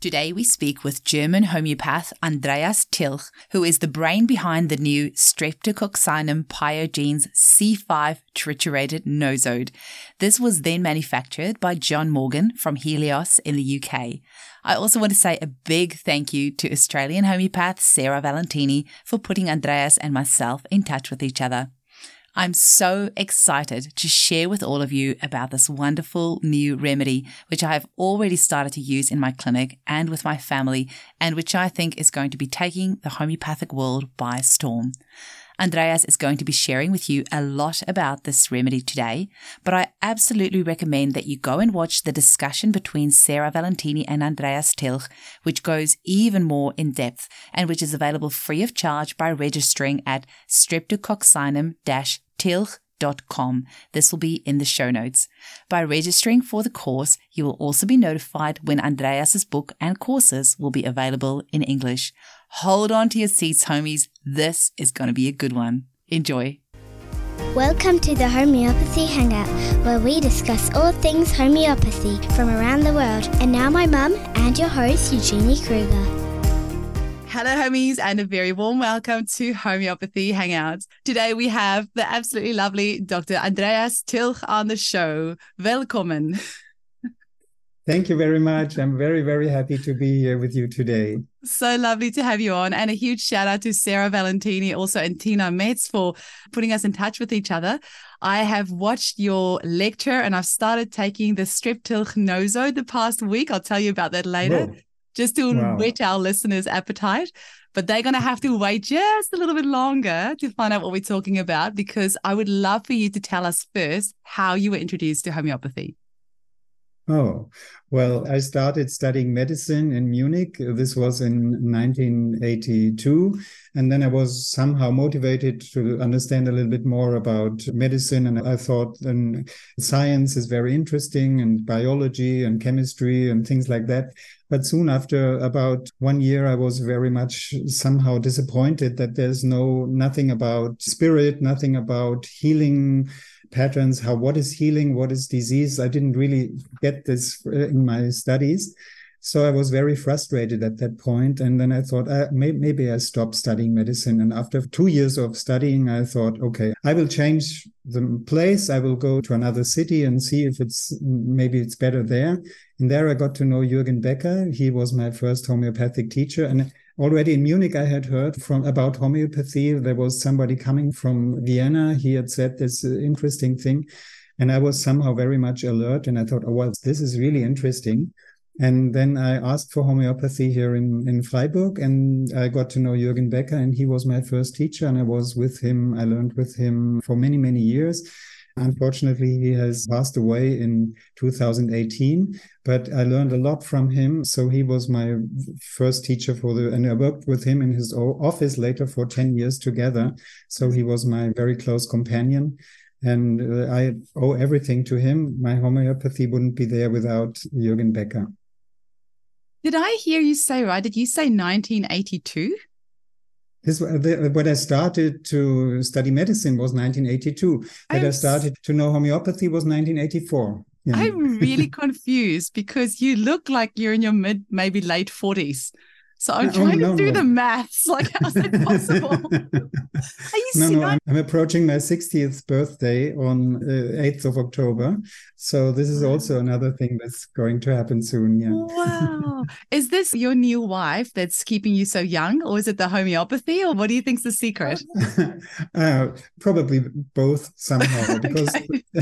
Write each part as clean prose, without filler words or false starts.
Today we speak with German homeopath Andreas Tilch, who is the brain behind the new Streptococcinum pyogenes C5 triturated nosode. This was then manufactured by John Morgan from Helios in the UK. I also want to say a big thank you to Australian homeopath Sarah Valentini for putting Andreas and myself in touch with each other. I'm so excited to share with all of you about this wonderful new remedy, which I have already started to use in my clinic and with my family, and which I think is going to be taking the homeopathic world by storm. Andreas is going to be sharing with you a lot about this remedy today, but I absolutely recommend that you go and watch the discussion between Sarah Valentini and Andreas Tilch, which goes even more in depth and which is available free of charge by registering at streptococcinum-tilch.com. This will be in the show notes. By registering for the course, you will also be notified when Andreas's book and courses will be available in English. Hold on to your seats, homies. This is going to be a good one. Enjoy. Welcome to the Homeopathy Hangout, where we discuss all things homeopathy from around the world. And now my mum and your host, Eugenie Kruger. Hello, homies, and a very warm welcome to Homeopathy Hangouts. Today we have the absolutely lovely Dr. Andreas Tilch on the show. Welcome. Thank you very much. I'm very, very happy to be here with you today. So lovely to have you on. And a huge shout out to Sarah Valentini also and Tina Metz for putting us in touch with each other. I have watched your lecture and I've started taking the Streptilch nosode the past week. I'll tell you about that later. Whoa. Just to whet our listeners' appetite. But they're going to have to wait just a little bit longer to find out what we're talking about, because I would love for you to tell us first how you were introduced to homeopathy. Oh, well, I started studying medicine in Munich. This was in 1982. And then I was somehow motivated to understand a little bit more about medicine. And I thought science is very interesting, and biology and chemistry and things like that. But soon after about 1 year, I was very much somehow disappointed that there's nothing about spirit, nothing about healing patterns, what is healing, what is disease. I didn't really get this in my studies. So I was very frustrated at that point. And then I thought, maybe I stop studying medicine. And after 2 years of studying, I thought, okay, I will change the place. I will go to another city and see if maybe it's better there. And there I got to know Jürgen Becker. He was my first homeopathic teacher. And already in Munich, I had heard about homeopathy. There was somebody coming from Vienna. He had said this interesting thing. And I was somehow very much alert. And I thought, oh, well, this is really interesting. And then I asked for homeopathy here in Freiburg, and I got to know Jürgen Becker, and he was my first teacher. And I was with him. I learned with him for many, many years. Unfortunately, he has passed away in 2018, but I learned a lot from him. So he was my first teacher and I worked with him in his office later for 10 years together. So he was my very close companion. And I owe everything to him. My homeopathy wouldn't be there without Jürgen Becker. Did I hear you say right? Did you say 1982? When I started to study medicine was 1982. When I started to know homeopathy was 1984. Yeah. I'm really confused because you look like you're in your maybe late 40s. So I'm trying to do the maths. Like, how's that possible? Are you serious? I'm approaching my 60th birthday on 8th of October. So this is also another thing that's going to happen soon. Yeah. Wow. Is this your new wife that's keeping you so young, or is it the homeopathy, or what do you think's the secret? Probably both somehow. Because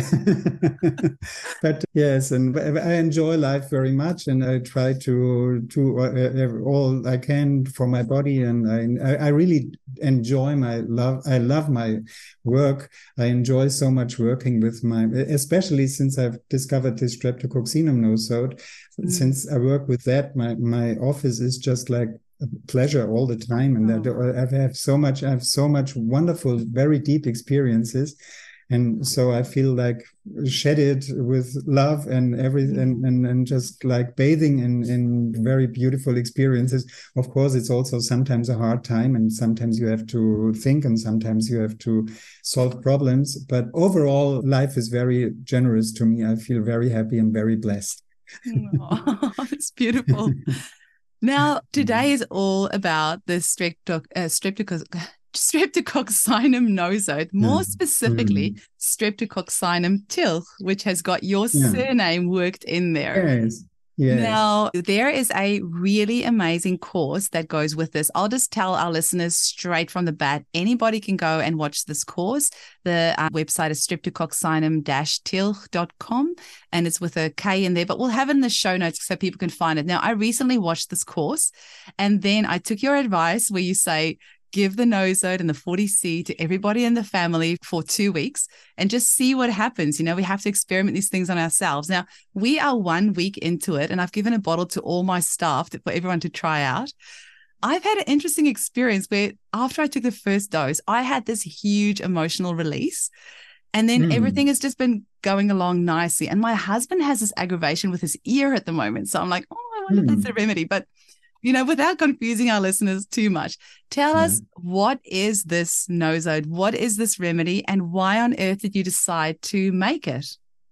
but yes, and I enjoy life very much, and I try to all I can for my body, and I really enjoy I love my work. I enjoy so much working with especially since I've discovered this Streptococcinum nosode. Since I work with that, my office is just like a pleasure all the time, and I have so much wonderful, very deep experiences. And so I feel like shedded with love and everything, and just like bathing in very beautiful experiences. Of course, it's also sometimes a hard time, and sometimes you have to think, and sometimes you have to solve problems. But overall, life is very generous to me. I feel very happy and very blessed. Oh, it's beautiful. Now, today is all about the streptococcinum nosode, more specifically streptococcinum tilth, which has got your surname worked in there. Yes. Yes. Now, there is a really amazing course that goes with this. I'll just tell our listeners straight from the bat, anybody can go and watch this course. The website is streptococcinum-tilth.com, and it's with a K in there, but we'll have it in the show notes so people can find it. Now, I recently watched this course, and then I took your advice where you say, give the nosode and the 40C to everybody in the family for 2 weeks and just see what happens. We have to experiment these things on ourselves. Now, we are 1 week into it, and I've given a bottle to all my staff for everyone to try out. I've had an interesting experience where after I took the first dose, I had this huge emotional release, and then everything has just been going along nicely. And my husband has this aggravation with his ear at the moment. So I'm like, I wonder if that's a remedy. But without confusing our listeners too much, tell us, what is this nosode? What is this remedy? And why on earth did you decide to make it?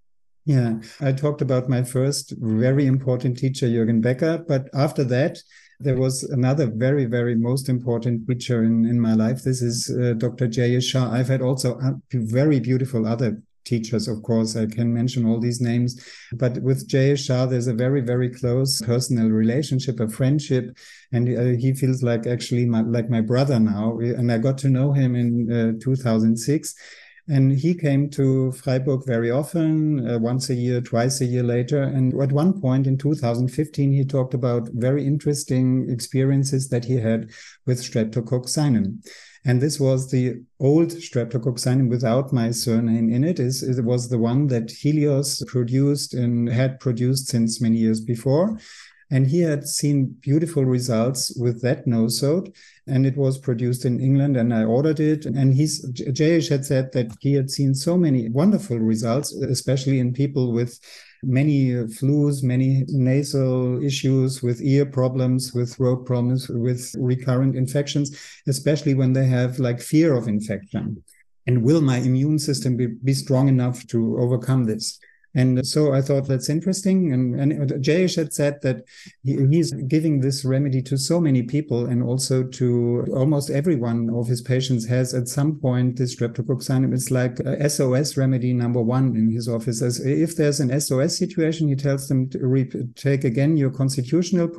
Yeah, I talked about my first very important teacher, Jürgen Becker. But after that, there was another very, very most important teacher in my life. This is Dr. Jayesh Shah. I've had also very beautiful other teachers, of course. I can mention all these names, but with Jayesh Shah, there's a very, very close personal relationship, a friendship, and he feels like actually like my brother now. And I got to know him in 2006. And he came to Freiburg very often, once a year, twice a year later. And at one point in 2015, he talked about very interesting experiences that he had with streptococcinum. And this was the old streptococcinum without my surname in it. It was the one that Helios produced and had produced since many years before. And he had seen beautiful results with that nosode, and it was produced in England, and I ordered it. And Jayesh had said that he had seen so many wonderful results, especially in people with many flus, many nasal issues, with ear problems, with throat problems, with recurrent infections, especially when they have like fear of infection. And will my immune system be strong enough to overcome this? And so I thought that's interesting. And Jayesh had said that he's giving this remedy to so many people, and also to almost every one of his patients has at some point this streptococcinum. It's like a SOS remedy number one in his office. As if there's an SOS situation, he tells them to take again your constitutional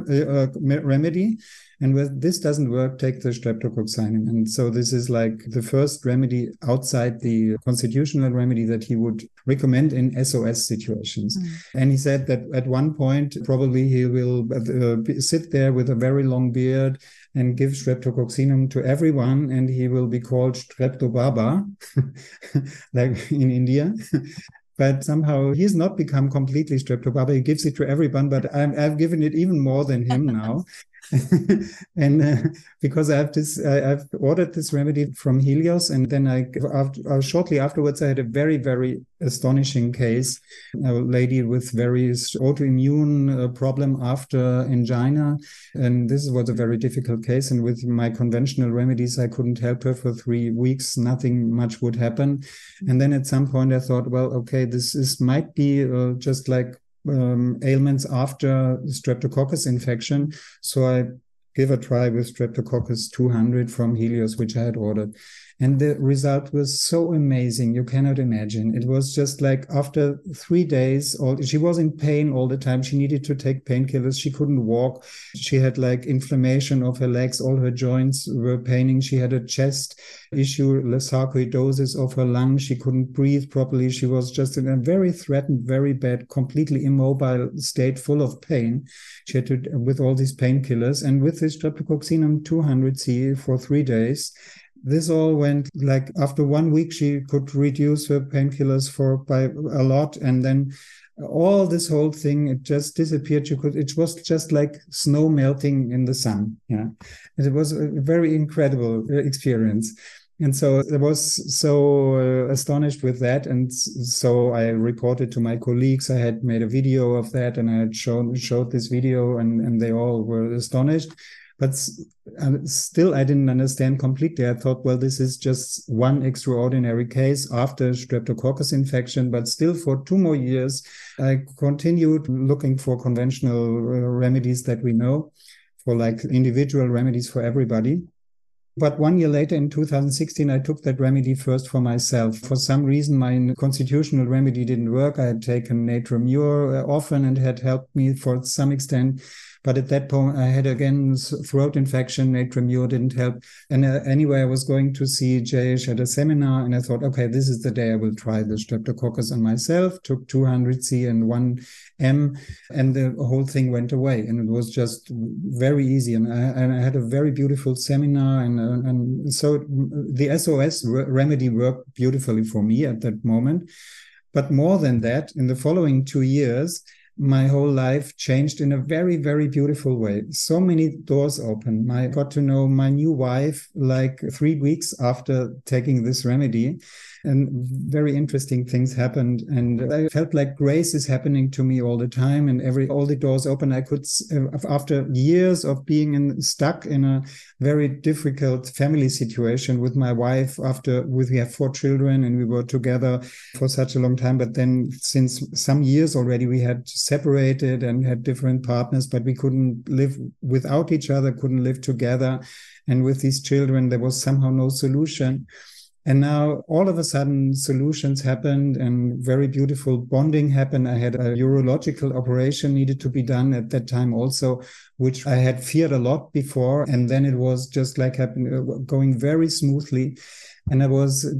remedy. And when this doesn't work, take the streptococcinum. And so this is like the first remedy outside the constitutional remedy that he would recommend in SOS situations. And he said that at one point, probably he will sit there with a very long beard and give streptococcinum to everyone, and he will be called Streptobaba, like in India. But somehow he's not become completely Streptobaba. He gives it to everyone, but I've given it even more than him now. And because I've ordered this remedy from Helios, and then shortly afterwards I had a very, very astonishing case, a lady with various autoimmune problem after angina, and this was a very difficult case. And with my conventional remedies, I couldn't help her for 3 weeks. Nothing much would happen. And then at some point I thought, well, okay, this might be just like ailments after streptococcus infection. So I gave a try with Streptococcus 200 from Helios, which I had ordered. And the result was so amazing. You cannot imagine. It was just like after 3 days, she was in pain all the time. She needed to take painkillers. She couldn't walk. She had like inflammation of her legs. All her joints were paining. She had a chest issue, sarcoidosis of her lung. She couldn't breathe properly. She was just in a very threatened, very bad, completely immobile state, full of pain. She had to, with all these painkillers. And with this Streptococcinum 200C for 3 days, this all went like after 1 week, she could reduce her painkillers by a lot. And then all this whole thing, it just disappeared. It was just like snow melting in the sun. Yeah. And it was a very incredible experience. And so I was so astonished with that. And so I reported to my colleagues. I had made a video of that, and I had showed this video, and they all were astonished. But still, I didn't understand completely. I thought, well, this is just one extraordinary case after Streptococcus infection. But still, for 2 more years, I continued looking for conventional remedies that we know, for like individual remedies for everybody. But 1 year later, in 2016, I took that remedy first for myself. For some reason, my constitutional remedy didn't work. I had taken Natromur often and had helped me for some extent. But at that point, I had again throat infection. Natromur didn't help. And anyway, I was going to see Jayesh at a seminar, and I thought, okay, this is the day I will try the Streptococcus on myself. Took 200C and 1M, and the whole thing went away. And it was just very easy. And I had a very beautiful seminar, and so the SOS remedy worked beautifully for me at that moment. But more than that, in the following 2 years, my whole life changed in a very, very beautiful way. So many doors opened. I got to know my new wife like 3 weeks after taking this remedy, and very interesting things happened. And I felt like grace is happening to me all the time, and all the doors open. I could, after years of being stuck in a very difficult family situation with my wife, we have 4 children and we were together for such a long time. But then since some years already, we had separated and had different partners, but we couldn't live without each other, couldn't live together. And with these children, there was somehow no solution. And now all of a sudden solutions happened and very beautiful bonding happened. I had a urological operation needed to be done at that time also, which I had feared a lot before. And then it was just like going very smoothly. And I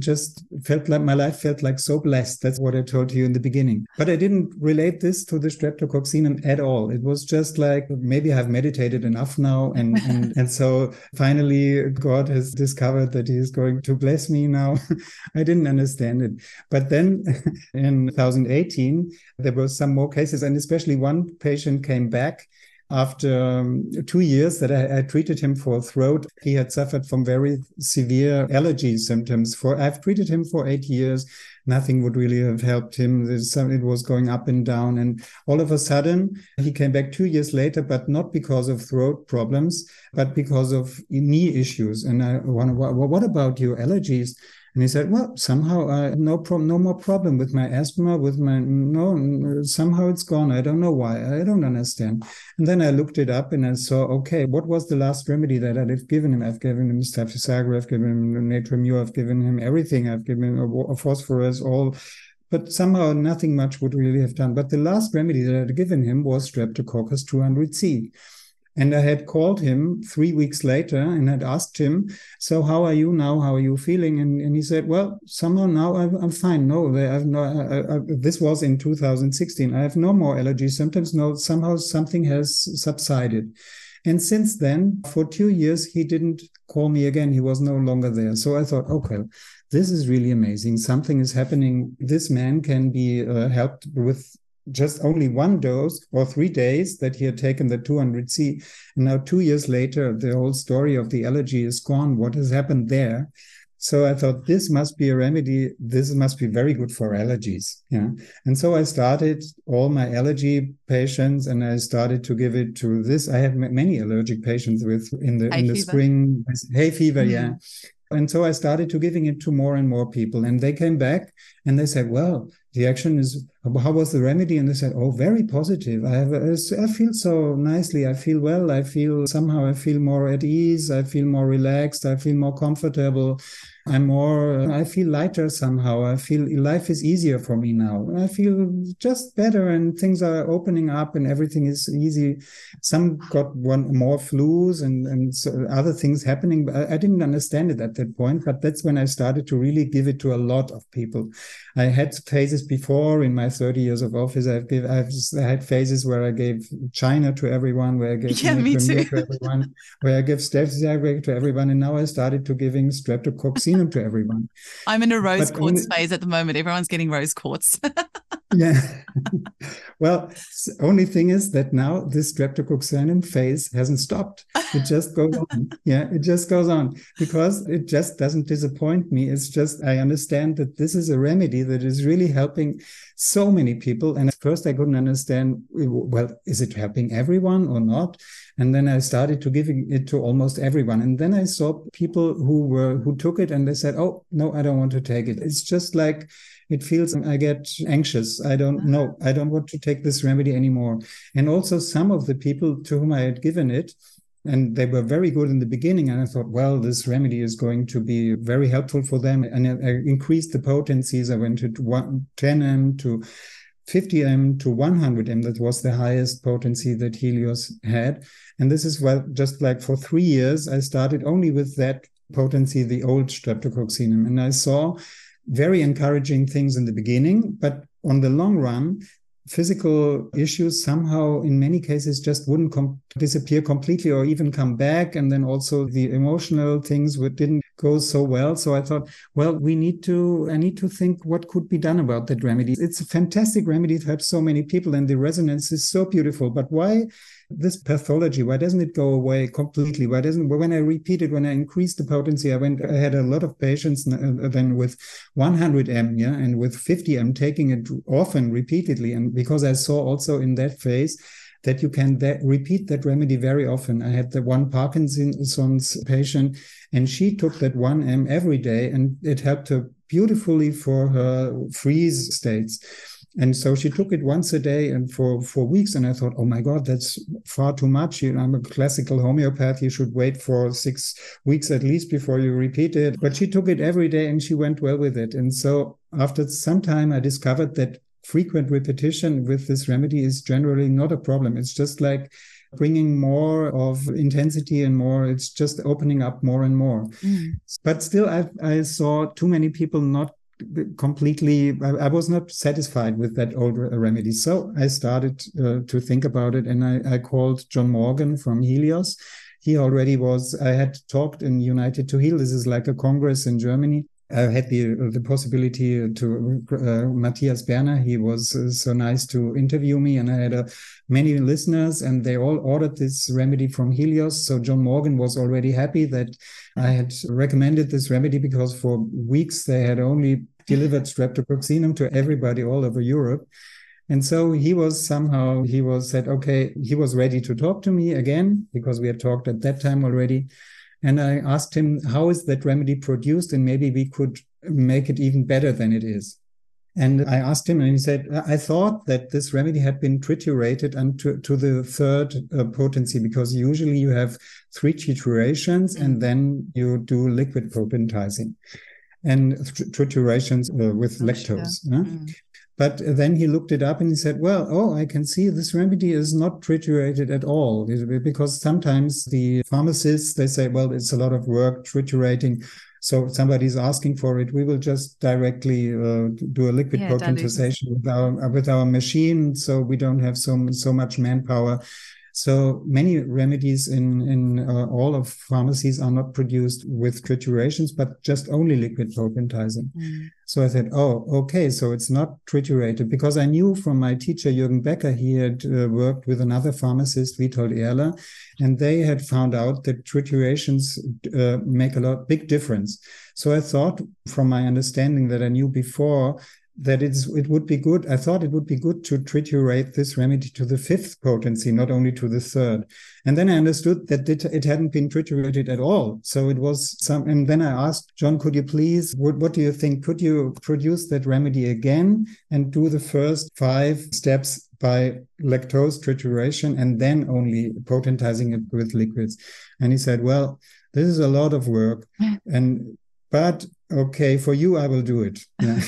felt like my life felt like so blessed. That's what I told you in the beginning. But I didn't relate this to the streptococcinum at all. It was just like, maybe I've meditated enough now. And so finally, God has discovered that he is going to bless me now. I didn't understand it. But then in 2018, there were some more cases. And especially one patient came back after 2 years that I treated him for throat. He had suffered from very severe allergy symptoms. I've treated him for 8 years. Nothing would really have helped him. It was going up and down. And all of a sudden, he came back 2 years later, but not because of throat problems, but because of knee issues. And I wonder, what about your allergies? And he said, well, somehow no more problem with my asthma, somehow it's gone. I don't know why. I don't understand. And then I looked it up and I saw, okay, what was the last remedy that I've given him? I've given him Staphysagre, I've given him Natromur, I've given him everything. I've given him a phosphorus, all. But somehow nothing much would really have done. But the last remedy that I'd given him was Streptococcus 200C. And I had called him 3 weeks later and had asked him, so how are you now? How are you feeling? And he said, well, somehow now I'm fine. No, this was in 2016. I have no more allergy symptoms. No, somehow something has subsided. And since then, for 2 years, he didn't call me again. He was no longer there. So I thought, okay, this is really amazing. Something is happening. This man can be helped with just only 1 dose or 3 days that he had taken the 200C. And now 2 years later, the whole story of the allergy is gone. What has happened there? So I thought this must be a remedy. This must be very good for allergies. Yeah. And so I started all my allergy patients and I started to give it to this. I have many allergic patients in the spring, hay fever. Mm-hmm. Yeah. And so I started to giving it to more and more people. And they came back and they said, well, the action is, how was the remedy? And they said, oh, very positive. I feel so nicely. I feel well. I feel more at ease. I feel more relaxed. I feel more comfortable. I feel lighter somehow. I feel life is easier for me now. I feel just better and things are opening up and everything is easy. Some got more flus and so other things happening. I didn't understand it at that point, but that's when I started to really give it to a lot of people. I had phases before in my 30 years of office. I had phases where I gave China to everyone, where I gave to everyone, where I gave Staphysagre to everyone, and now I started to giving Streptococcinum to everyone. I'm in a rose quartz phase at the moment. Everyone's getting rose quartz. Yeah. Well, only thing is that now this Streptococcinum phase hasn't stopped. It just goes on. Yeah, it just goes on because it just doesn't disappoint me. It's just, I understand that this is a remedy that is really helping so many people. And first I couldn't understand, well, is it helping everyone or not? And then I started to giving it to almost everyone. And then I saw people who took it and they said, oh, no, I don't want to take it. It's just like, it feels I get anxious. I don't know. I don't want to take this remedy anymore. And also some of the people to whom I had given it, and they were very good in the beginning. And I thought, well, this remedy is going to be very helpful for them. And I increased the potencies. I went to 10M to 50M to 100M. That was the highest potency that Helios had. And this is just like for 3 years, I started only with that potency, the old streptococcinum. And I saw very encouraging things in the beginning, but on the long run, physical issues somehow in many cases just wouldn't disappear completely or even come back. And then also the emotional things didn't go so well. So I thought, well, I need to think what could be done about that remedy. It's a fantastic remedy. It helps so many people and the resonance is so beautiful. But why this pathology? Why doesn't it go away completely? When I repeated, when I increased the potency, I had a lot of patients then with 100M, and with 50M taking it often, repeatedly. And because I saw also in that phase that you can repeat that remedy very often. I had the one Parkinson's patient, and she took that 1M every day, and it helped her beautifully for her freeze states. And so she took it once a day and for weeks. And I thought, oh my God, that's far too much. I'm a classical homeopath. You should wait for 6 weeks at least before you repeat it. But she took it every day and she went well with it. And so after some time, I discovered that frequent repetition with this remedy is generally not a problem. It's just like bringing more of intensity and more, it's just opening up more and more. But still, I saw too many people not completely, I was not satisfied with that old remedy. So I started to think about it, and I called John Morgan from Helios. He already I had talked in United to Heal. This is like a congress in Germany. I had the possibility to Matthias Berner. He was so nice to interview me, and I had many listeners, and they all ordered this remedy from Helios. So John Morgan was already happy that I had recommended this remedy, because for weeks they had only delivered streptococcinum to everybody all over Europe. And so he said, okay, he was ready to talk to me again, because we had talked at that time already. And I asked him, how is that remedy produced? And maybe we could make it even better than it is. And I asked him, and he said, I thought that this remedy had been triturated to the third potency, because usually you have 3 triturations and then you do liquid potentizing and triturations with lactose. But then he looked it up and he said, well, I can see this remedy is not triturated at all, because sometimes the pharmacists, they say, well, it's a lot of work triturating. So somebody's asking for it. We will just directly do a liquid potentization with our machine. So we don't have so much manpower. So many remedies in all of pharmacies are not produced with triturations, but just only liquid potentizing. So I said, oh, okay, so it's not triturated, because I knew from my teacher, Jürgen Becker, he had worked with another pharmacist, Witold Erler, and they had found out that triturations make big difference. So I thought, from my understanding that I knew before, that it would be good. I thought it would be good to triturate this remedy to the 5th potency, not only to the 3rd. And then I understood that it hadn't been triturated at all. So it was and then I asked John, could you please, what do you think? Could you produce that remedy again and do the first 5 steps by lactose trituration and then only potentizing it with liquids? And he said, well, this is a lot of work. But okay, for you, I will do it. Yeah.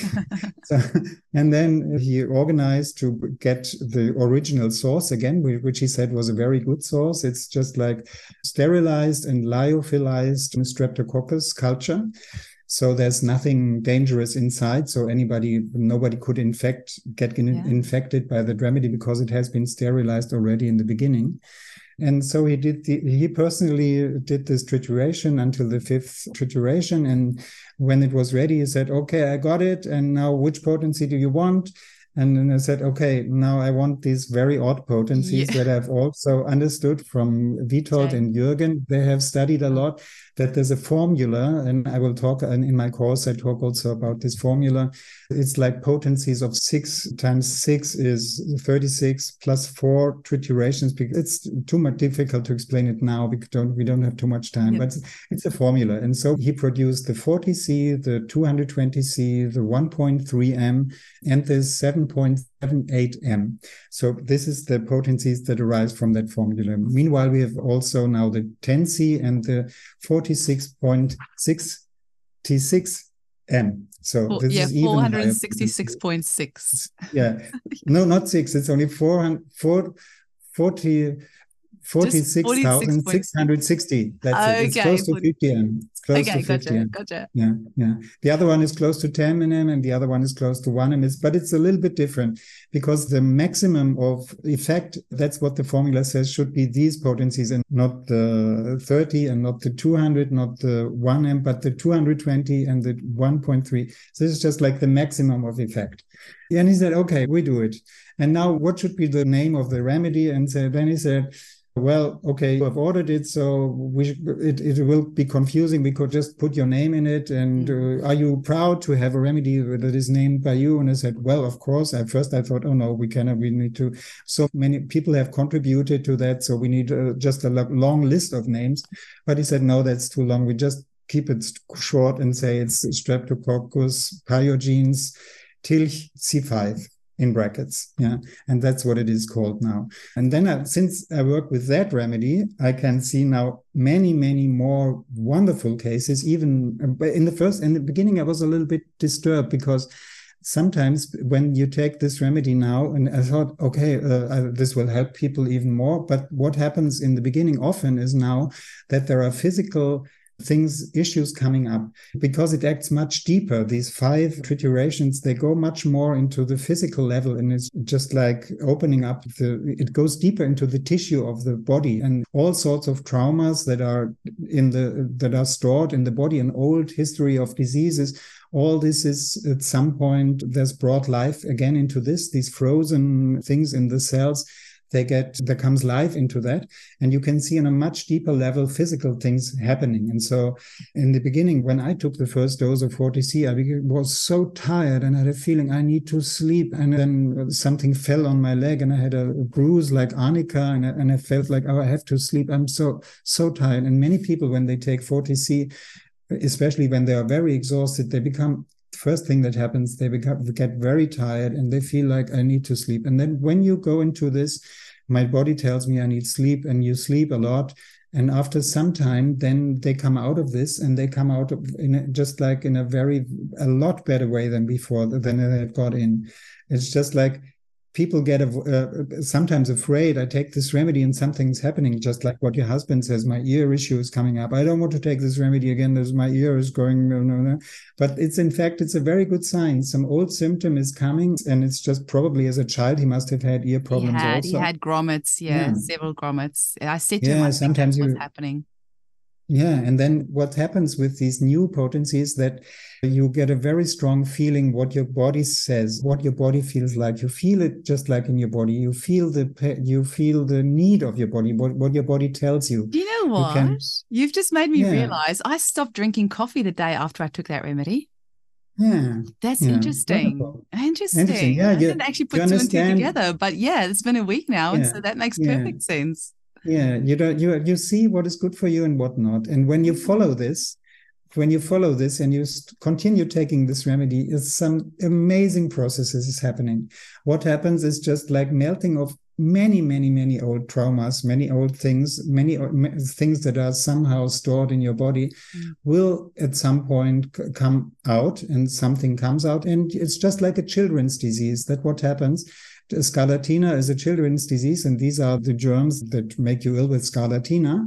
And then he organized to get the original source again, which he said was a very good source. It's just like sterilized and lyophilized Streptococcus culture. So there's nothing dangerous inside. So nobody could get infected by the remedy, because it has been sterilized already in the beginning. And so he personally did this trituration until the 5th trituration. And when it was ready, he said, okay, I got it. And now which potency do you want? And then I said, okay, now I want these very odd potencies that I've also understood from Witold and Jürgen. They have studied a lot, that there's a formula, and I will talk in my course, I talk also about this formula. It's like potencies of 6 times 6 is 36 plus 4 triturations. It's too much difficult to explain it now because we don't have too much time, but it's a formula. And so he produced the 40C, the 220C, the 1.3 M, and the 7.78 M. So this is the potencies that arise from that formula. Meanwhile, we have also now the 10C and the 46.66 M. So this is even 466.6. Yeah. No, not 6. It's only 46,660. That's it. It's close to 50 M. It's close to 50 M. Gotcha. Yeah. The other one is close to 10 M, and the other one is close to 1 M. But it's a little bit different because the maximum of effect, that's what the formula says, should be these potencies and not the 30 and not the 200, not the 1 M, but the 220 and the 1.3. So this is just like the maximum of effect. And he said, okay, we do it. And now what should be the name of the remedy? And then he said, well, okay, I've ordered it, so it will be confusing. We could just put your name in it. And are you proud to have a remedy that is named by you? And I said, well, of course. At first I thought, oh no, we cannot. We need to. So many people have contributed to that, so we need just a long list of names. But he said, no, that's too long. We just keep it short and say it's Streptococcus pyogenes Tilch C5. In brackets, and that's what it is called now. And then since I work with that remedy, I can see now many, many more wonderful cases. Even in the beginning, I was a little bit disturbed because sometimes when you take this remedy now, and I thought, okay, this will help people even more. But what happens in the beginning often is now that there are physical issues coming up because it acts much deeper. These 5 triturations, they go much more into the physical level, and it's just like opening up it goes deeper into the tissue of the body, and all sorts of traumas that are stored in the body, an old history of diseases. All this is at some point there's brought life again into these frozen things in the cells. There comes life into that, and you can see on a much deeper level physical things happening. And so in the beginning, when I took the first dose of 40C, I was so tired and I had a feeling I need to sleep. And then something fell on my leg and I had a bruise like arnica, and I felt like, oh, I have to sleep. I'm so tired. And many people, when they take 40C, especially when they are very exhausted, they become first thing that happens, they get very tired and they feel like I need to sleep. And then when you go into this, my body tells me I need sleep, and you sleep a lot. And after some time, then they come out of this, and they come out in a lot better way than before, than they had got in. It's just like people get sometimes afraid. I take this remedy and something's happening, just like what your husband says, my ear issue is coming up. I don't want to take this remedy again. My ear is going, no. But it's a very good sign. Some old symptom is coming, and it's just probably as a child, he must have had ear problems also. He had grommets, several grommets. I said to him, I think that's what's happening. Yeah, and then what happens with these new potencies that you get a very strong feeling what your body says, what your body feels like. You feel it just like in your body. You feel the need of your body, what your body tells you. Do you know what? You've just made me realize I stopped drinking coffee the day after I took that remedy. Yeah. That's interesting. Wonderful. Interesting. Yeah, I didn't actually put 2 and 2 together, but it's been a week now, and so that makes perfect sense. Yeah, you see what is good for you and what not. And when you follow this and you continue taking this remedy, some amazing processes is happening. What happens is just like melting of many, many, many old traumas, many old things, many things that are somehow stored in your body will at some point come out, and something comes out. And it's just like a children's disease. That's what happens. Scarlatina is a children's disease, and these are the germs that make you ill with scarlatina.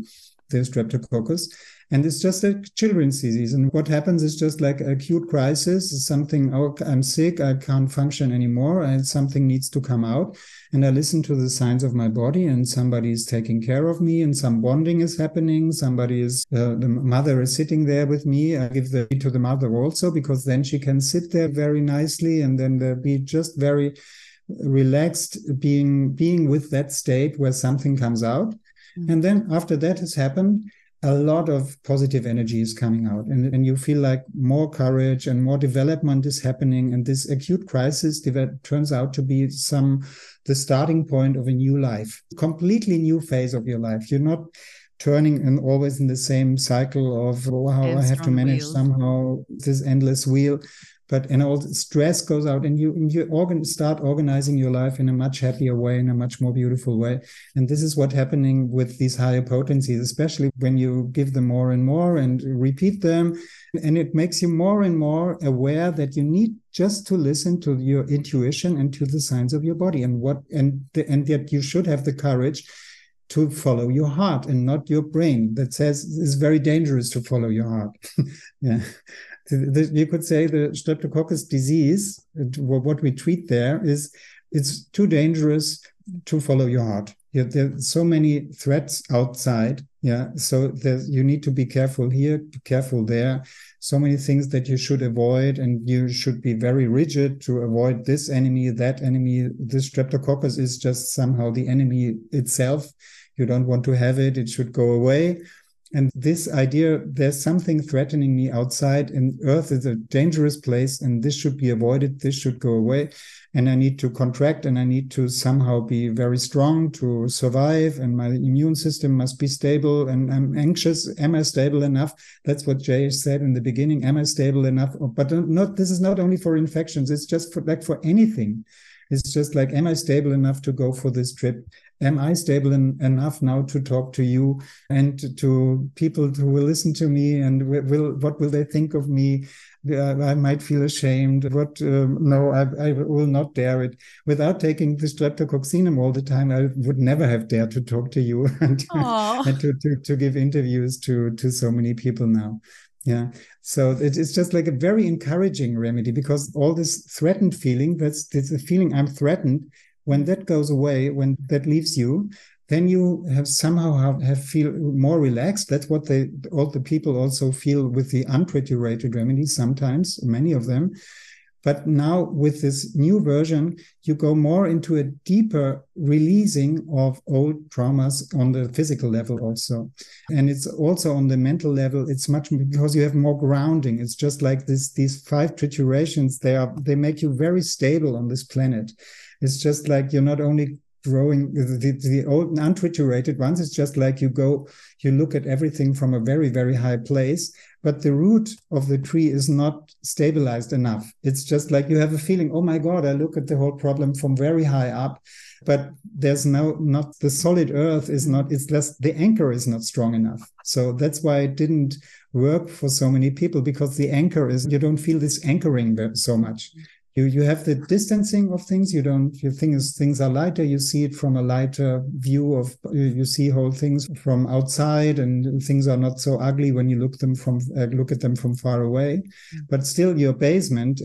the Streptococcus. And it's just a children's disease. And what happens is just like acute crisis, something, oh, I'm sick, I can't function anymore, and something needs to come out. And I listen to the signs of my body, and somebody is taking care of me, and some bonding is happening. Somebody is, the mother is sitting there with me. I give the to the mother also, because then she can sit there very nicely, and then they'll be just very relaxed, being with that state where something comes out. And then after that has happened, a lot of positive energy is coming out, and you feel like more courage and more development is happening. And this acute crisis turns out to be the starting point of a new life, completely new phase of your life. You're not turning and always in the same cycle of how I have to manage somehow this endless wheel. And all the stress goes out, and you start organizing your life in a much happier way, in a much more beautiful way. And this is what's happening with these higher potencies, especially when you give them more and more and repeat them. And it makes you more and more aware that you need just to listen to your intuition and to the signs of your body, and yet you should have the courage to follow your heart and not your brain that says it's very dangerous to follow your heart. Yeah. You could say the Streptococcus disease, what we treat there, it's too dangerous to follow your heart. There are so many threats outside. Yeah, so you need to be careful here, be careful there. So many things that you should avoid, and you should be very rigid to avoid this enemy, that enemy. This Streptococcus is just somehow the enemy itself. You don't want to have it. It should go away. And this idea, there's something threatening me outside, and Earth is a dangerous place, and this should be avoided, this should go away. And I need to contract, and I need to somehow be very strong to survive, and my immune system must be stable, and I'm anxious. Am I stable enough? That's what Jay said in the beginning. Am I stable enough? But this is not only for infections, it's just for anything. It's just like, am I stable enough to go for this trip? Am I stable enough now to talk to you and to people who will listen to me, and what will they think of me? I might feel ashamed. No, I will not dare it. Without taking the streptococcinum all the time, I would never have dared to talk to you and to give interviews to so many people now. Yeah. So it's just like a very encouraging remedy, because all this threatened feeling, that's the feeling I'm threatened. When that goes away, when that leaves you, then you have somehow feel more relaxed. That's what all the people also feel with the untriturated remedies sometimes, many of them. But now with this new version, you go more into a deeper releasing of old traumas on the physical level also. And it's also on the mental level, it's much because you have more grounding. It's just like these 5 triturations, they make you very stable on this planet. It's just like you're not only growing the old untriturated ones. It's just like you look at everything from a very, very high place, but the root of the tree is not stabilized enough. It's just like you have a feeling, oh my God, I look at the whole problem from very high up, but there's not the solid earth is not, it's just the anchor is not strong enough. So that's why it didn't work for so many people, because the anchor is, you don't feel this anchoring so much. You have the distancing of things. You think things are lighter. You see it from a lighter view of, you see whole things from outside, and things are not so ugly when you look at them from far away. But still your basement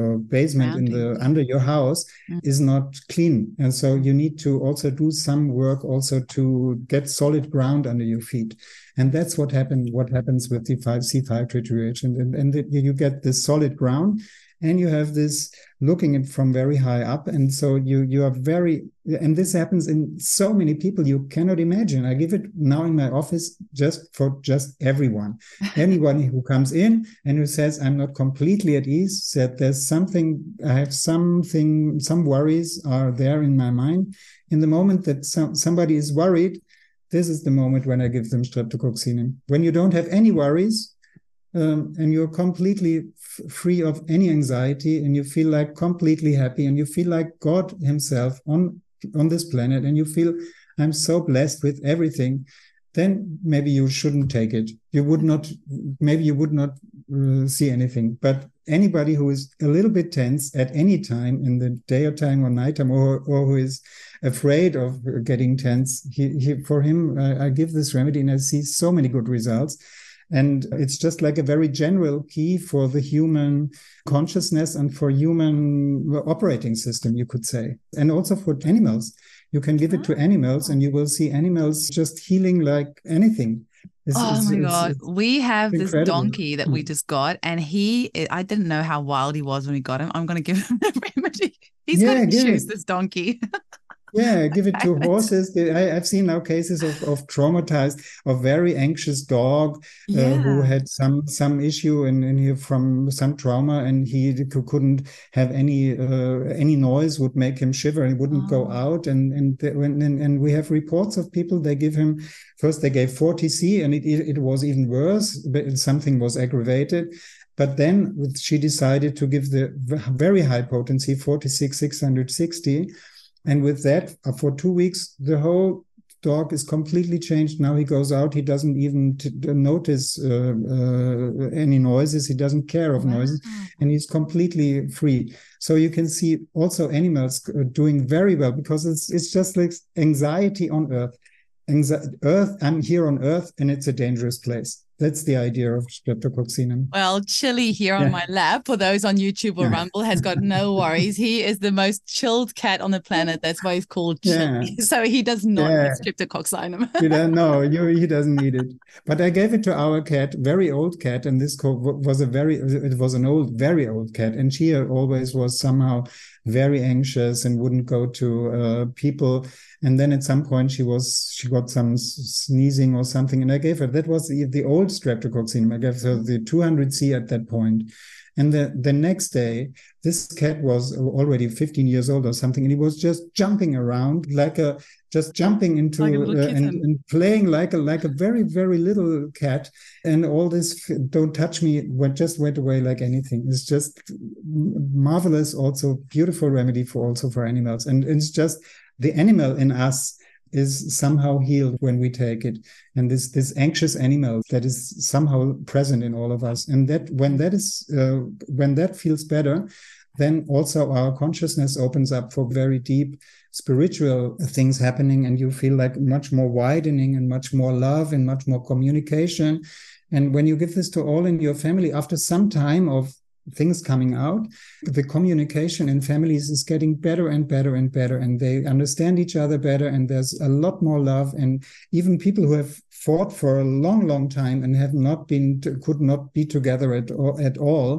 under your house is not clean. And so you need to also do some work also to get solid ground under your feet. And that's what happens with the C5 trituration. And you get this solid ground. And you have this looking at from very high up. And so you are and this happens in so many people you cannot imagine. I give it now in my office for everyone. Anyone who comes in and who says, I'm not completely at ease, said there's something, I have some worries are there in my mind. In the moment that somebody is worried, this is the moment when I give them streptococcinum. When you don't have any worries, and you're completely free of any anxiety, and you feel like completely happy, and you feel like God himself on this planet, and you feel, I'm so blessed with everything. then maybe you shouldn't take it. You would not see anything. But anybody who is a little bit tense at any time in the daytime or nighttime, or who is afraid of getting tense, for him, I give this remedy and I see so many good results. And it's just like a very general key for the human consciousness and for human operating system, you could say. And also for animals. You can give it to animals and you will see animals just healing like anything. My God. We have incredible. This donkey that we just got, and I didn't know how wild he was when we got him. I'm going to give him a remedy. He's going to choose this donkey. Yeah, give it to horses. I've seen now cases of traumatized or very anxious dog who had some issue in from some trauma, and he couldn't have any noise would make him shiver. He wouldn't go out. And we have reports of people, they give him, first they gave 40C and it was even worse, but something was aggravated. But then she decided to give the very high potency 46,660. And with that, for 2 weeks, the whole dog is completely changed. Now he goes out. He doesn't even notice any noises. He doesn't care of noises. And he's completely free. So you can see also animals doing very well, because it's just like anxiety on Earth. I'm here on Earth, and it's a dangerous place. That's the idea of Streptococcinum. Well, Chili here on my lap, for those on YouTube or Rumble, has got no worries. He is the most chilled cat on the planet. That's why he's called Chili. So he does not need Streptococcinum. No, he doesn't need it. But I gave it to our cat, very old cat, and this was very old cat, and she always was somehow very anxious and wouldn't go to people. And then at some point she got some sneezing or something, and I gave her, that was the old Streptococcinum. I gave her the 200C at that point. And the next day, this cat was already 15 years old or something, and he was just jumping around just jumping into and playing like a very, very little cat. And all this "don't touch me" just went away like anything. It's just marvelous, also beautiful remedy for animals. And it's just the animal in us is somehow healed when we take it. And this anxious animal that is somehow present in all of us. And that when that feels better, then also our consciousness opens up for very deep spiritual things happening, and you feel like much more widening and much more love and much more communication. And when you give this to all in your family, after some time of things coming out, the communication in families is getting better and better and better, and they understand each other better, and there's a lot more love. And even people who have fought for a long, long time and could not be together at all,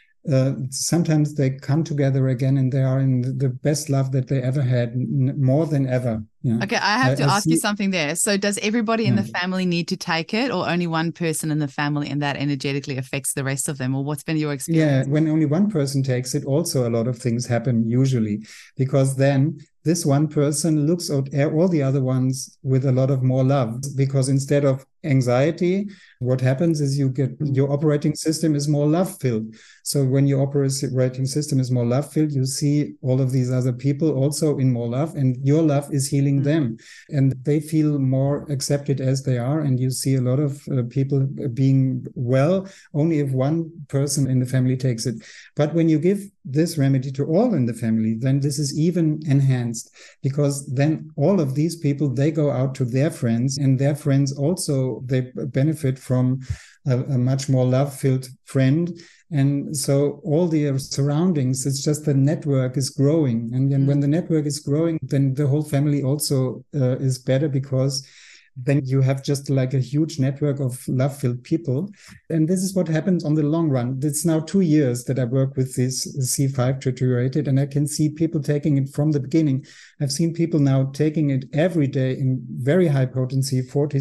sometimes they come together again, and they are in the best love that they ever had, more than ever. Yeah. Okay, I have to ask you something there. So does everybody in the family need to take it, or only one person in the family, and that energetically affects the rest of them? Or what's been your experience? Yeah, when only one person takes it, also a lot of things happen usually, because then this one person looks at all the other ones with a lot of more love, because instead of anxiety, what happens is your operating system is more love-filled. So when your operating system is more love-filled, you see all of these other people also in more love, and your love is healing them, and they feel more accepted as they are. And you see a lot of people being well, only if one person in the family takes it. But when you give this remedy to all in the family, then this is even enhanced, because then all of these people, they go out to their friends, and their friends also, they benefit from a much more love-filled friend. And so all the surroundings, it's just the network is growing. And then when the network is growing, then the whole family also is better, because then you have just like a huge network of love-filled people. And this is what happens on the long run. It's now 2 years that I work with this C5 triturated, and I can see people taking it from the beginning. I've seen people now taking it every day in very high potency,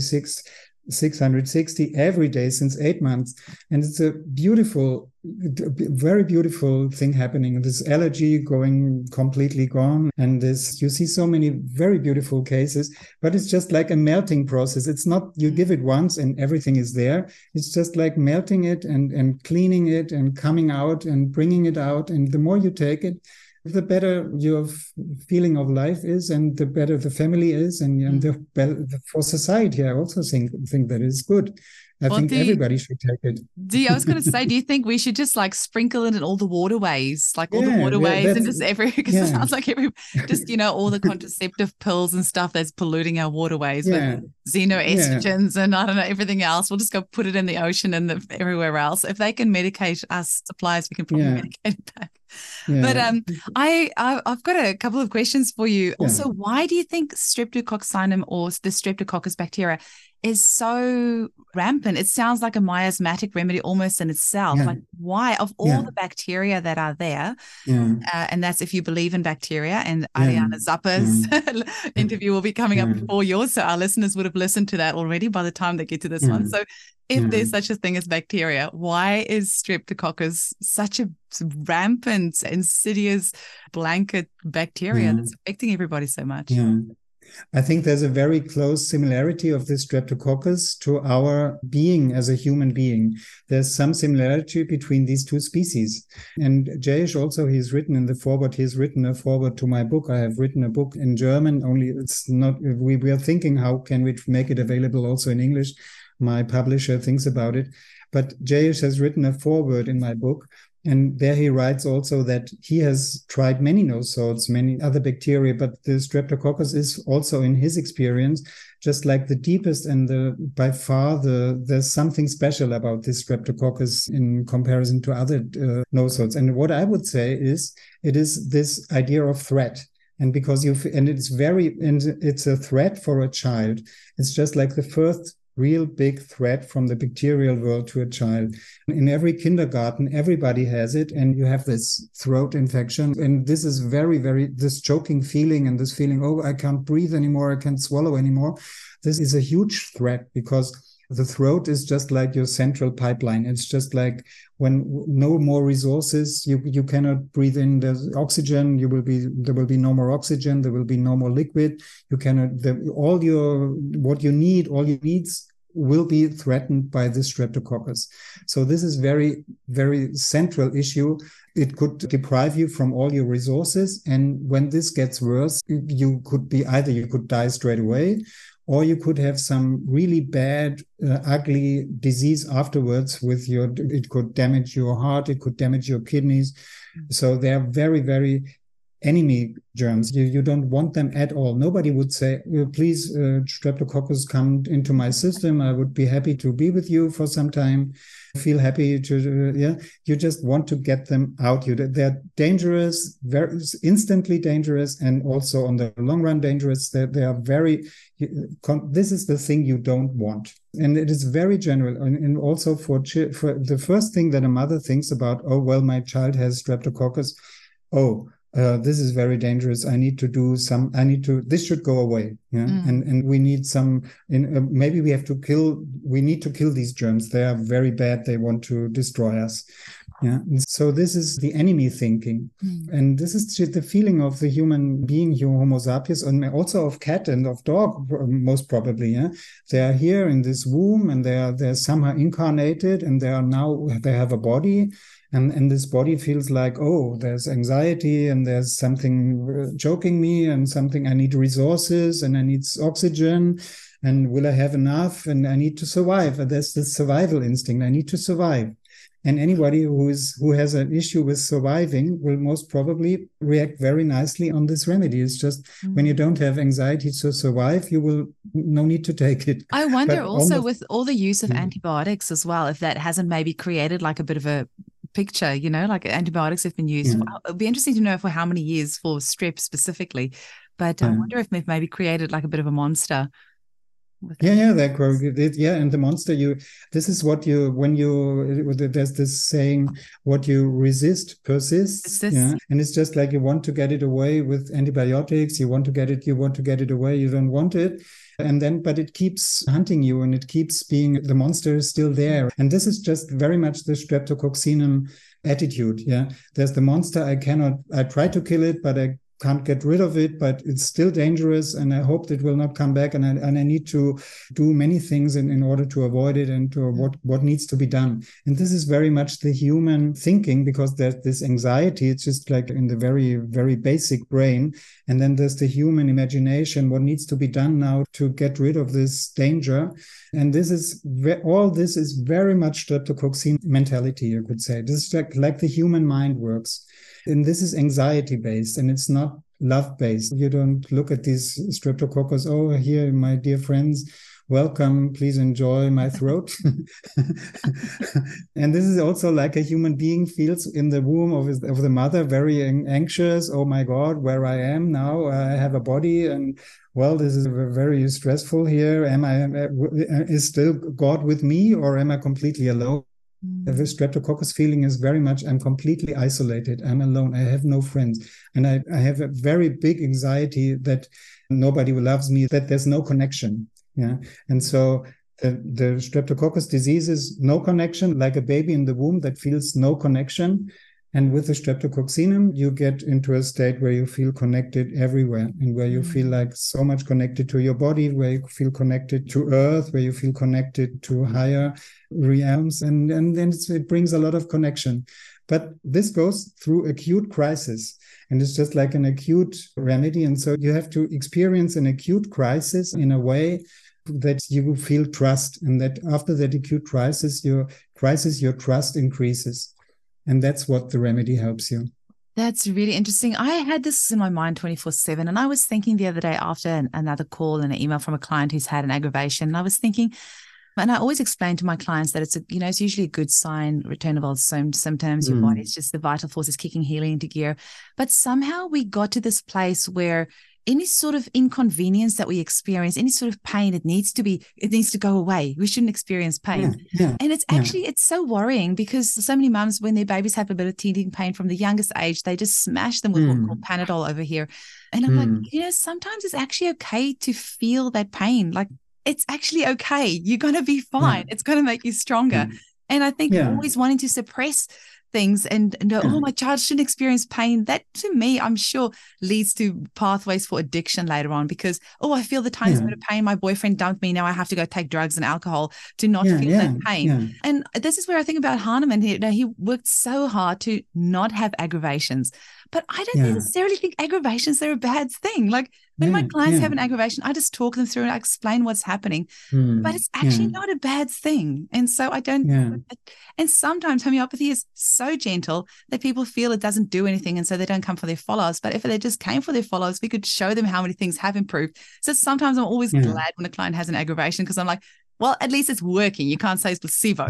46,660 every day since 8 months. And it's a beautiful, very beautiful thing happening. This allergy going completely gone. And you see so many very beautiful cases, but it's just like a melting process. It's not, you give it once and everything is there. It's just like melting it and cleaning it and coming out and bringing it out. And the more you take it, the better your feeling of life is, and the better the family is, and for society, I also think that is good. I think everybody should take it. I was going to say, do you think we should just like sprinkle it in all the waterways, all the waterways, and just because it sounds like all the contraceptive pills and stuff that's polluting our waterways with xenoestrogens and I don't know, everything else. We'll just go put it in the ocean and everywhere else. If they can medicate us suppliers, we can probably medicate it back. Yeah. But I've got a couple of questions for you. Yeah. Also, why do you think Streptococcinum or the Streptococcus bacteria is so rampant? It sounds like a miasmatic remedy almost in itself. Like, why, of all the bacteria that are there, and that's if you believe in bacteria, and Ariana Zappa's interview will be coming up before yours, so our listeners would have listened to that already by the time they get to this one. So if there's such a thing as bacteria, why is Streptococcus such a rampant, insidious blanket bacteria that's affecting everybody so much? I think there's a very close similarity of this Streptococcus to our being as a human being. There's some similarity between these two species. And Jayesh also, he's written in the foreword, he's written a foreword to my book. I have written a book in German, only it's not, we are thinking how can we make it available also in English. My publisher thinks about it. But Jayesh has written a foreword in my book. And there he writes also that he has tried many nosodes, many other bacteria, but the Streptococcus is also, in his experience, just like the deepest and by far there's something special about this Streptococcus in comparison to other nosodes. And what I would say is, it is this idea of threat. And because it's a threat for a child. It's just like the first real big threat from the bacterial world to a child. In every kindergarten, everybody has it, and you have this throat infection. And this is very, very, this choking feeling and this feeling, oh, I can't breathe anymore, I can't swallow anymore. This is a huge threat because the throat is just like your central pipeline. It's just like when no more resources, you cannot breathe in the oxygen. There will be no more oxygen. There will be no more liquid. You cannot. All your needs will be threatened by this Streptococcus. So this is very, very central issue. It could deprive you from all your resources, and when this gets worse, you could die straight away, or you could have some really bad, ugly disease afterwards it could damage your heart, it could damage your kidneys. So they are very, very enemy germs. You don't want them at all. Nobody would say, please, Streptococcus, come into my system. I would be happy to be with you for some time. Feel happy to, You just want to get them out. They're dangerous, very instantly dangerous, and also on the long run dangerous. They are very, this is the thing you don't want. And it is very general. And also for the first thing that a mother thinks about, oh, well, my child has Streptococcus. This is very dangerous. This should go away. And we need maybe we need to kill these germs. They are very bad. They want to destroy us. And so this is the enemy thinking. And this is the feeling of the human being, Homo sapiens, and also of cat and of dog, most probably. They are here in this womb, and they're somehow incarnated, and they have a body. And this body feels like, oh, there's anxiety and there's something choking me and something, I need resources and I need oxygen, and will I have enough? And I need to survive. There's this survival instinct. I need to survive. And anybody who has an issue with surviving will most probably react very nicely on this remedy. It's just when you don't have anxiety to survive, you will no need to take it. I wonder also with all the use of antibiotics as well, if that hasn't maybe created like a bit of a picture, like antibiotics have been used. It'd be interesting to know for how many years for strep specifically, but I wonder if we've maybe created like a bit of a monster. And the monster, this is what there's this saying, what you resist persists. And it's just like you want to get it away with antibiotics, you want to get it away, you don't want it. But it keeps hunting you, and it keeps being, the monster is still there. And this is just very much the Streptococcinum attitude. There's the monster, I try to kill it, but I can't get rid of it, but it's still dangerous, and I hope it will not come back, and I need to do many things in order to avoid it, and to what needs to be done. And this is very much the human thinking, because there's this anxiety. It's just like in the very, very basic brain. And then there's the human imagination, what needs to be done now to get rid of this danger. And this is all this is very much streptococcine mentality, you could say. This is like the human mind works. And this is anxiety-based, and it's not love-based. You don't look at these streptococcus, oh, here, my dear friends, welcome, please enjoy my throat. And this is also like a human being feels in the womb of the mother, very anxious. Oh my God, where I am now, I have a body, and well, this is very stressful here. Is still God with me, or am I completely alone? The streptococcus feeling is very much, I'm completely isolated. I'm alone. I have no friends. And I have a very big anxiety that nobody loves me, that there's no connection. Yeah. And so the streptococcus disease is no connection, like a baby in the womb that feels no connection. And with the streptococcinum, you get into a state where you feel connected everywhere, and where you feel like so much connected to your body, where you feel connected to earth, where you feel connected to higher realms. And then it brings a lot of connection. But this goes through acute crisis, and it's just like an acute remedy. And so you have to experience an acute crisis in a way that you feel trust, and that after that acute crisis, your trust increases. And that's what the remedy helps you. That's really interesting. I had this in my mind 24/7. And I was thinking the other day after another call and an email from a client who's had an aggravation. And I was thinking, and I always explain to my clients that it's usually a good sign, return of old symptoms, your body's just the vital force is kicking healing into gear. But somehow we got to this place where any sort of inconvenience that we experience, any sort of pain, it needs to go away. We shouldn't experience pain. And it's actually, it's so worrying, because so many mums, when their babies have a bit of teething pain from the youngest age, they just smash them with what we call Panadol over here. And I'm like, sometimes it's actually okay to feel that pain. Like, it's actually okay. You're going to be fine. It's going to make you stronger. And I think always wanting to suppress things and oh, my child shouldn't experience pain, that to me, I'm sure, leads to pathways for addiction later on, because I feel the tiniest bit of pain, my boyfriend dumped me, now I have to go take drugs and alcohol to not feel that pain. And this is where I think about Hahnemann. He worked so hard to not have aggravations, but I don't necessarily think aggravations are a bad thing. Like, when my clients have an aggravation, I just talk them through and I explain what's happening. But it's actually not a bad thing. And so I don't, and sometimes homeopathy is so gentle that people feel it doesn't do anything, and so they don't come for their follow-ups. But if they just came for their follow-ups, we could show them how many things have improved. So sometimes I'm always glad when a client has an aggravation, because I'm like, well, at least it's working. You can't say it's placebo.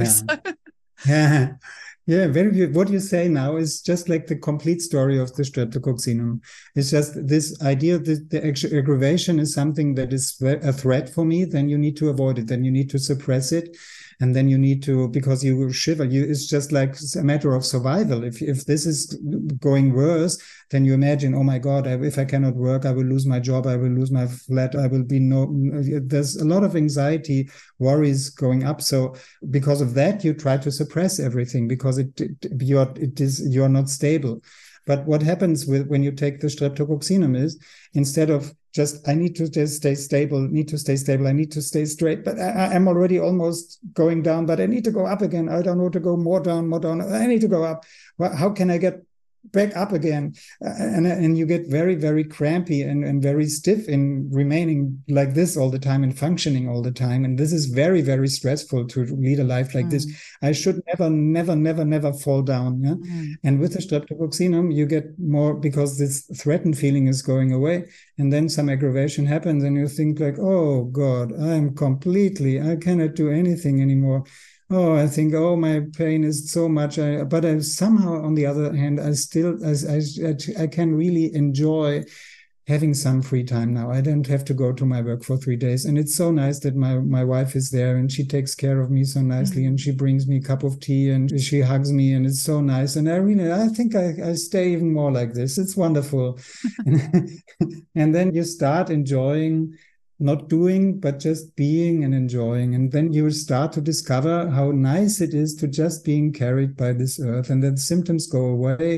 Yeah, very good. What you say now is just like the complete story of the streptococcinum. It's just this idea that the aggravation is something that is a threat for me, then you need to avoid it, then you need to suppress it. And then you need to, because you will shiver, it's just like a matter of survival. If this is going worse, then you imagine, oh my God, if I cannot work, I will lose my job, I will lose my flat, there's a lot of anxiety, worries going up. So because of that, you try to suppress everything, because you're not stable. But what happens when you take the streptococcinum is, instead of just, I need to just stay stable, I need to stay straight, but I'm already almost going down, but I need to go up again. I don't know, to go more down. I need to go up. Well, how can I get back up again? And you get very, very crampy and very stiff in remaining like this all the time and functioning all the time. And this is very, very stressful to lead a life like this. I should never fall down. And with the streptococcinum, you get more, because this threatened feeling is going away. And then some aggravation happens and you think like, oh God, I cannot do anything anymore. Oh, I think, my pain is so much. But I somehow, on the other hand, I can really enjoy having some free time now. I don't have to go to my work for 3 days. And it's so nice that my wife is there and she takes care of me so nicely and she brings me a cup of tea and she hugs me, and it's so nice. And I think I stay even more like this. It's wonderful. And then you start enjoying, not doing, but just being and enjoying. And then you will start to discover how nice it is to just being carried by this earth, and then symptoms go away.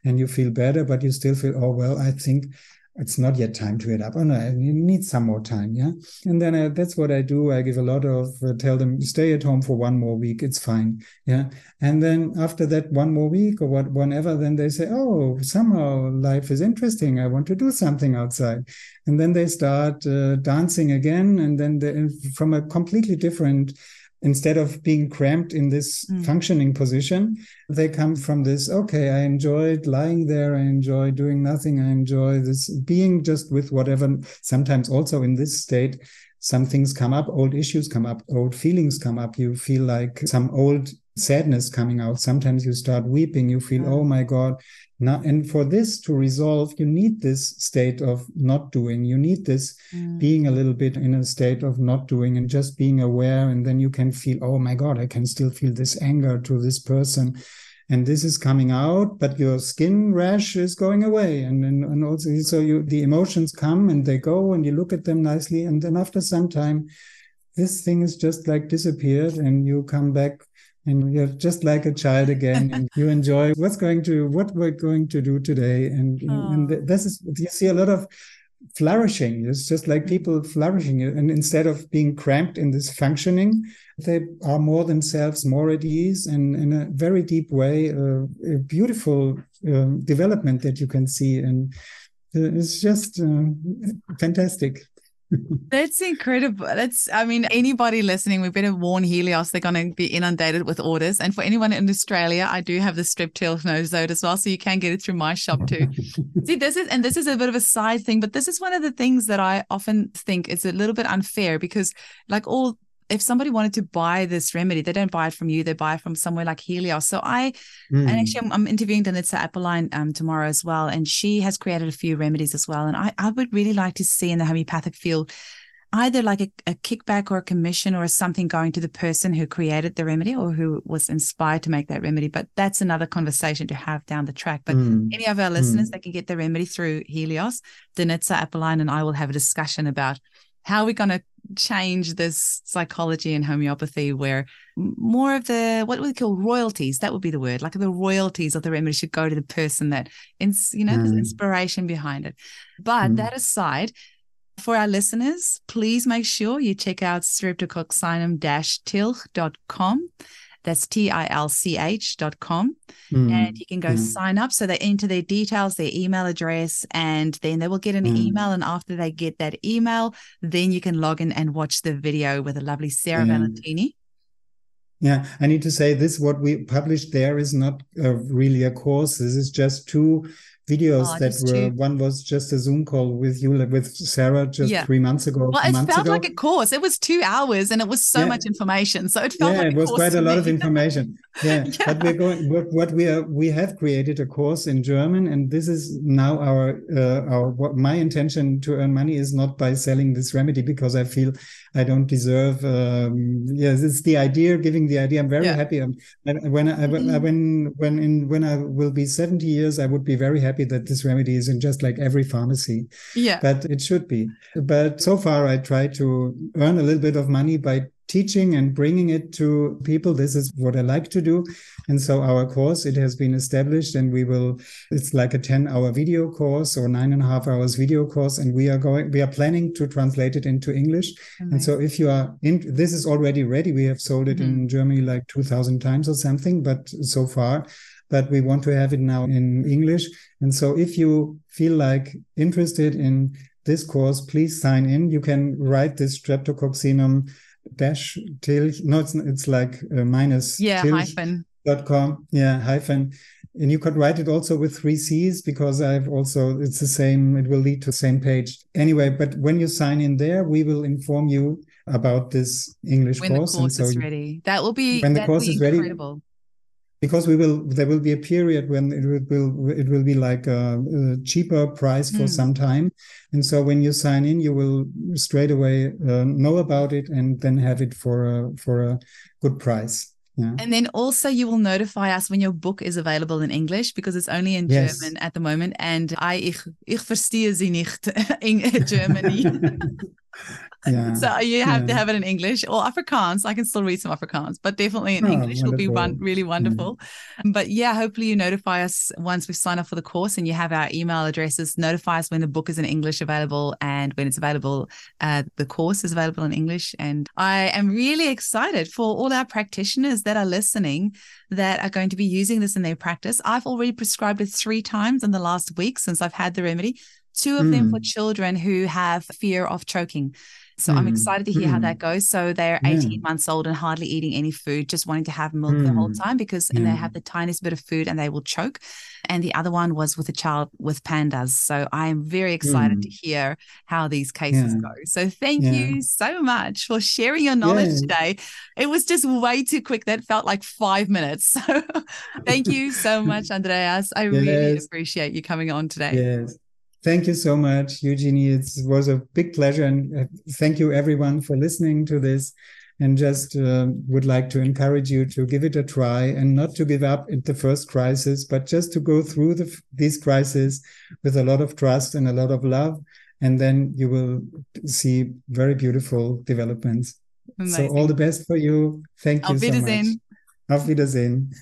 and you feel better, but you still feel, oh, well, I think it's not yet time to get up. Oh no, you need some more time. Yeah. And then that's what I do. I give a lot of, tell them, stay at home for 1 more week. It's fine. Yeah. And then after that 1 more week or whenever, then they say, oh, somehow life is interesting. I want to do something outside. And then they start dancing again. And then from a completely different, instead of being cramped in this functioning position, they come from this, okay, I enjoyed lying there. I enjoy doing nothing. I enjoy this being just with whatever. Sometimes also in this state, some things come up, old issues come up, old feelings come up. You feel like some old sadness coming out. Sometimes you start weeping. You feel, oh my God. Now, and for this to resolve, you need this state of not doing. You need this being a little bit in a state of not doing and just being aware. And then you can feel, oh my God, I can still feel this anger to this person. And this is coming out, but your skin rash is going away. And also, so the emotions come and they go and you look at them nicely. And then after some time, this thing is just like disappeared and you come back and you're just like a child again, and you enjoy what we're going to do today. And this is, you see a lot of flourishing. It's just like people flourishing. And instead of being cramped in this functioning, they are more themselves, more at ease, and in a very deep way, a beautiful development that you can see. And it's just fantastic. That's incredible. Anybody listening, we better warn Helios, they're going to be inundated with orders. And for anyone in Australia, I do have the strep-tailed nosode as well, so you can get it through my shop too. See, this is a bit of a side thing, but this is one of the things that I often think is a little bit unfair, because if somebody wanted to buy this remedy, they don't buy it from you, they buy it from somewhere like Helios. So and actually I'm interviewing Danitza Appeline tomorrow as well, and she has created a few remedies as well. And I would really like to see in the homeopathic field either like a kickback or a commission or something going to the person who created the remedy or who was inspired to make that remedy. But that's another conversation to have down the track. But any of our listeners, they can get the remedy through Helios. Danitza Appeline and I will have a discussion about how we're going to change this psychology and homeopathy, where more of the, what we call royalties, that would be the word, like the royalties of the remedy should go to the person that, there's inspiration behind it. But that aside, for our listeners, please make sure you check out streptococcinum-tilch.com. That's tilch.com. And you can go sign up. So they enter their details, their email address, and then they will get an email. And after they get that email, then you can log in and watch the video with the lovely Sarah Valentini. Yeah, I need to say this, what we published there is not really a course. This is just 2 videos one was just a Zoom call with you, with Sarah, just 3 months ago. Well, it felt like a course. It was 2 hours and it was so much information. So it felt like it was quite a lot of information. But we're going, we have created a course in German, and this is now my intention to earn money is not by selling this remedy, because I feel I don't deserve, it's the idea, giving the idea. I'm very happy. When I will be 70 years, I would be very happy that this remedy is in just like every pharmacy. But it should be. But so far I try to earn a little bit of money by teaching and bringing it to people. This is what I like to do. And so our course, it has been established, and it's like a 10-hour video course or 9.5 hours video course. And we are planning to translate it into English. Amazing. And so if you are this is already ready. We have sold it in Germany like 2,000 times or something, but so far. But we want to have it now in English. And so if you feel like interested in this course, please sign in. You can write this streptococcinum -tilch. No, it's like minus hyphen.com. Hyphen. And you could write it also with 3 C's, because it's the same, it will lead to the same page. Anyway, but when you sign in there, we will inform you about this English course. When the course is ready. That will be incredible. Because there will be a period when it will be like a cheaper price for some time. And so when you sign in, you will straight away know about it and then have it for a good price. Yeah. And then also you will notify us when your book is available in English, because it's only in German at the moment. And ich verstehe sie nicht in Germany. Yeah. So you have to Yeah. have it in English or Afrikaans. I can still read some Afrikaans, but definitely in Oh, English will be wonderful. really Yeah. wonderful. But yeah, hopefully you notify us once we sign up for the course, and you have our email addresses. Notify us when the book is in English available, and when it's available, the course is available in English. And I am really excited for all our practitioners that are listening that are going to be using this in their practice. I've already prescribed it 3 times in the last week since I've had the remedy. 2 of them for children who have fear of choking. So I'm excited to hear how that goes. So they're 18 months old and hardly eating any food, just wanting to have milk the whole time and they have the tiniest bit of food and they will choke. And the other one was with a child with PANDAS. So I am very excited to hear how these cases go. So thank you so much for sharing your knowledge today. It was just way too quick. That felt like 5 minutes. So thank you so much, Andreas. I really appreciate you coming on today. Yes. Thank you so much, Eugenie. It was a big pleasure. And thank you, everyone, for listening to this. And just would like to encourage you to give it a try and not to give up at the first crisis, but just to go through these crises with a lot of trust and a lot of love. And then you will see very beautiful developments. Amazing. So all the best for you. Thank you so much. Auf Wiedersehen.